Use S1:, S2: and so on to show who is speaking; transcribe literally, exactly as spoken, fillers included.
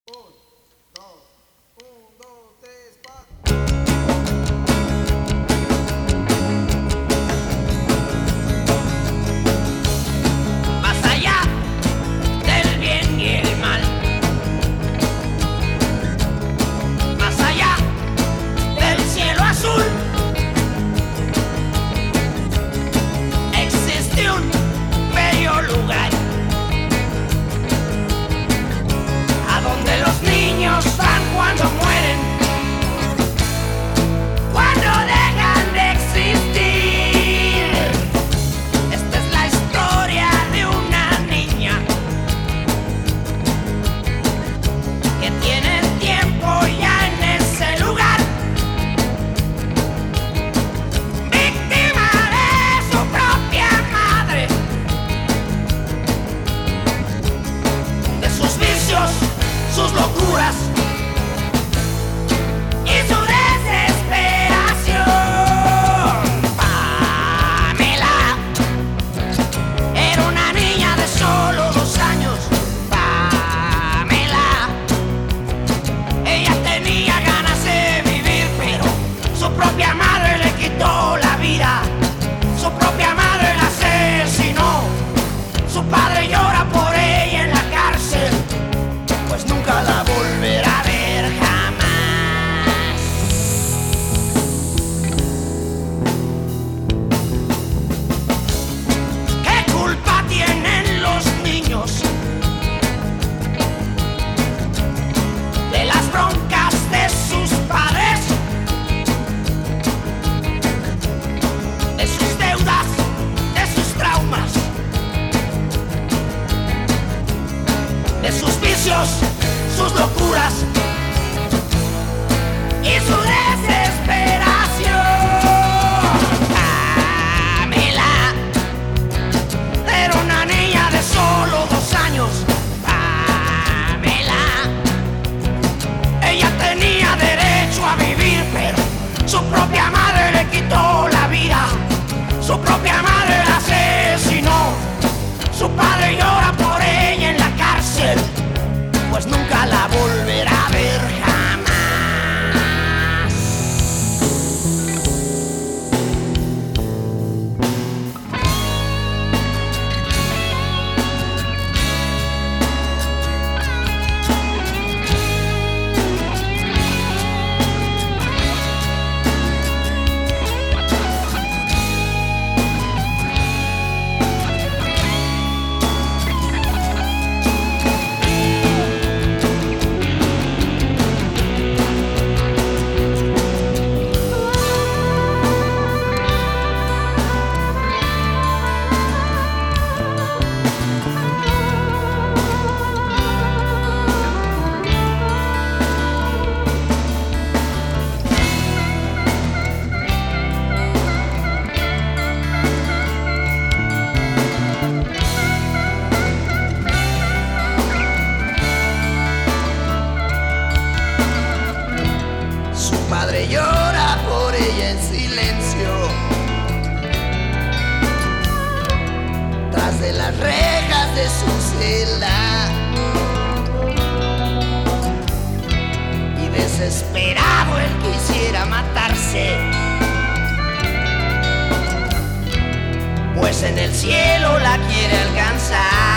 S1: Un, dos, un, dos, tres, cuatro.
S2: Más allá del bien y el mal, más allá del cielo azul, existe un bello lugar a donde los niños van cuando mueren, cuando dejan de existir. Esta es la historia de una niña que tiene tiempo ya en ese lugar, víctima de su propia madre, de sus vicios, sus locuras y su desesperación. Pamela era una niña de solo dos años. Pamela, ella tenía ganas de vivir, pero su propia madre le quitó la vida. Su propia madre la asesinó. Su padre llora por ella en la cárcel, pues nunca la volverá a ver jamás. ¿Qué culpa tienen los niños de las broncas de sus padres, de sus deudas, de sus traumas, de sus vicios, sus locuras y su desesperación? Pamela era una niña de solo dos años. Pamela, ella tenía derecho a vivir, pero su propia madre le quitó la vida. Su propia madre la asesinó. Su padre llora por ella en la cárcel, pues nunca la volverá a ver jamás. Su padre llora por ella en silencio, tras de las rejas de su celda, y desesperado él quisiera matarse, pues en el cielo la quiere alcanzar.